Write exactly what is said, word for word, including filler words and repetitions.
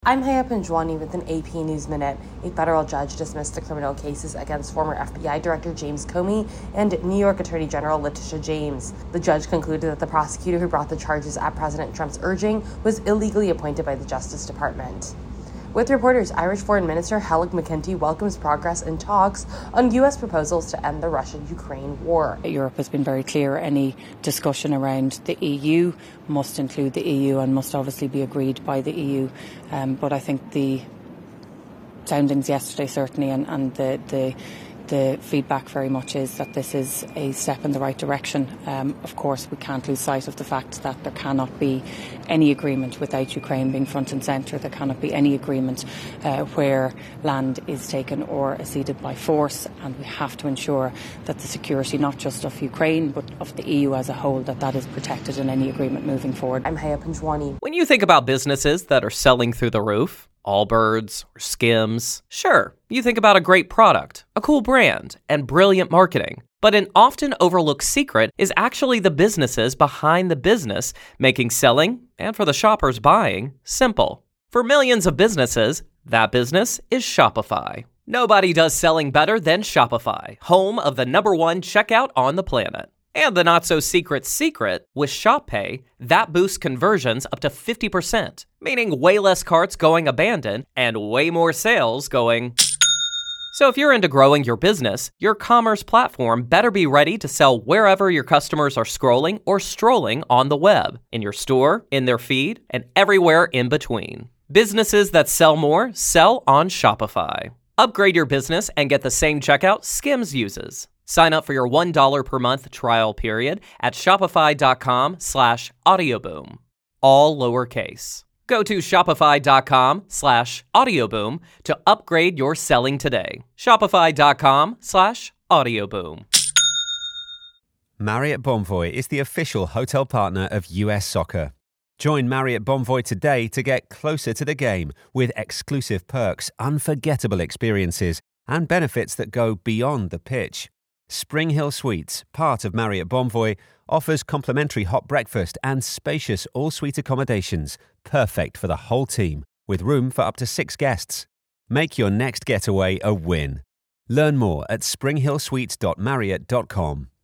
I'm Haya Panjwani with an A P News Minute. A federal judge dismissed the criminal cases against former F B I Director James Comey and New York Attorney General Letitia James. The judge concluded that the prosecutor who brought the charges at President Trump's urging was illegally appointed by the Justice Department. With reporters, Irish Foreign Minister Helen McEntee welcomes progress in talks on U S proposals to end the Russia-Ukraine war. Europe has been very clear. Any discussion around the E U must include the E U and must obviously be agreed by the E U. Um, but I think the soundings yesterday certainly and, and the, the The feedback very much is that this is a step in the right direction. Um, of course, we can't lose sight of the fact that there cannot be any agreement without Ukraine being front and centre. There cannot be any agreement uh, where land is taken or ceded by force. And we have to ensure that the security, not just of Ukraine, but of the E U as a whole, that that is protected in any agreement moving forward. I'm Haya Panjwani. When you think about businesses that are selling through the roof, Allbirds or Skims, sure, you think about a great product, a cool brand, and brilliant marketing. But an often overlooked secret is actually the businesses behind the business, making selling, and for the shoppers buying, simple. For millions of businesses, that business is Shopify. Nobody does selling better than Shopify, home of the number one checkout on the planet. And the not-so-secret secret, with Shop Pay, that boosts conversions up to fifty percent, meaning way less carts going abandoned and way more sales going... So if you're into growing your business, your commerce platform better be ready to sell wherever your customers are scrolling or strolling on the web, in your store, in their feed, and everywhere in between. Businesses that sell more sell on Shopify. Upgrade your business and get the same checkout Skims uses. Sign up for your one dollar per month trial period at shopify.com slash audioboom. All lowercase. Go to shopify.com slash audioboom to upgrade your selling today. Shopify.com slash audioboom. Marriott Bonvoy is the official hotel partner of U S Soccer. Join Marriott Bonvoy today to get closer to the game with exclusive perks, unforgettable experiences, and benefits that go beyond the pitch. Spring Hill Suites, part of Marriott Bonvoy, offers complimentary hot breakfast and spacious all-suite accommodations, perfect for the whole team, with room for up to six guests. Make your next getaway a win. Learn more at spring hill suites dot marriott dot com.